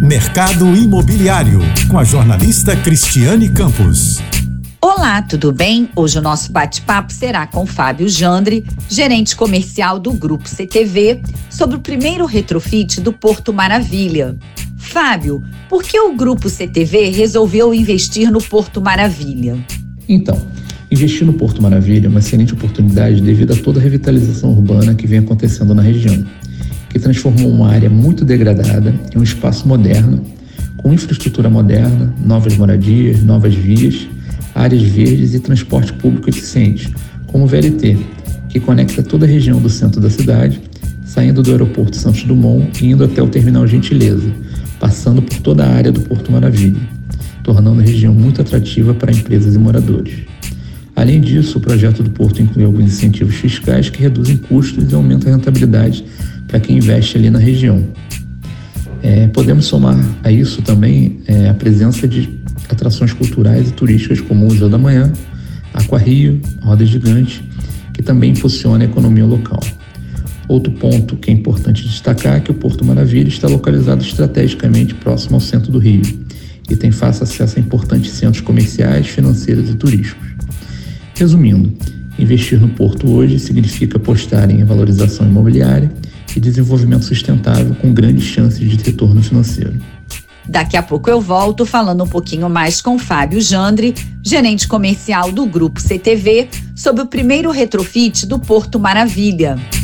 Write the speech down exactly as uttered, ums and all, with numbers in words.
Mercado Imobiliário, com a jornalista Cristiane Campos. Olá, tudo bem? Hoje o nosso bate-papo será com Fábio Jandre, gerente comercial do Grupo C T V, sobre o primeiro retrofit do Porto Maravilha. Fábio, por que o Grupo C T V resolveu investir no Porto Maravilha? Então, investir no Porto Maravilha é uma excelente oportunidade devido a toda a revitalização urbana que vem acontecendo na região, que transformou uma área muito degradada em um espaço moderno, com infraestrutura moderna, novas moradias, novas vias, áreas verdes e transporte público eficiente, como o V L T, que conecta toda a região do centro da cidade, saindo do aeroporto Santos Dumont e indo até o terminal Gentileza, passando por toda a área do Porto Maravilha, tornando a região muito atrativa para empresas e moradores. Além disso, o projeto do Porto inclui alguns incentivos fiscais que reduzem custos e aumentam a rentabilidade para quem investe ali na região. É, podemos somar a isso também é, a presença de atrações culturais e turísticas como o Museu da Manhã, Aquarrio, Roda Gigante, que também impulsiona a economia local. Outro ponto que é importante destacar é que o Porto Maravilha está localizado estrategicamente próximo ao centro do Rio e tem fácil acesso a importantes centros comerciais, financeiros e turísticos. Resumindo, investir no Porto hoje significa apostar em valorização imobiliária e desenvolvimento sustentável com grandes chances de retorno financeiro. Daqui a pouco eu volto falando um pouquinho mais com Fábio Jandre, gerente comercial do Grupo C T V, sobre o primeiro retrofit do Porto Maravilha.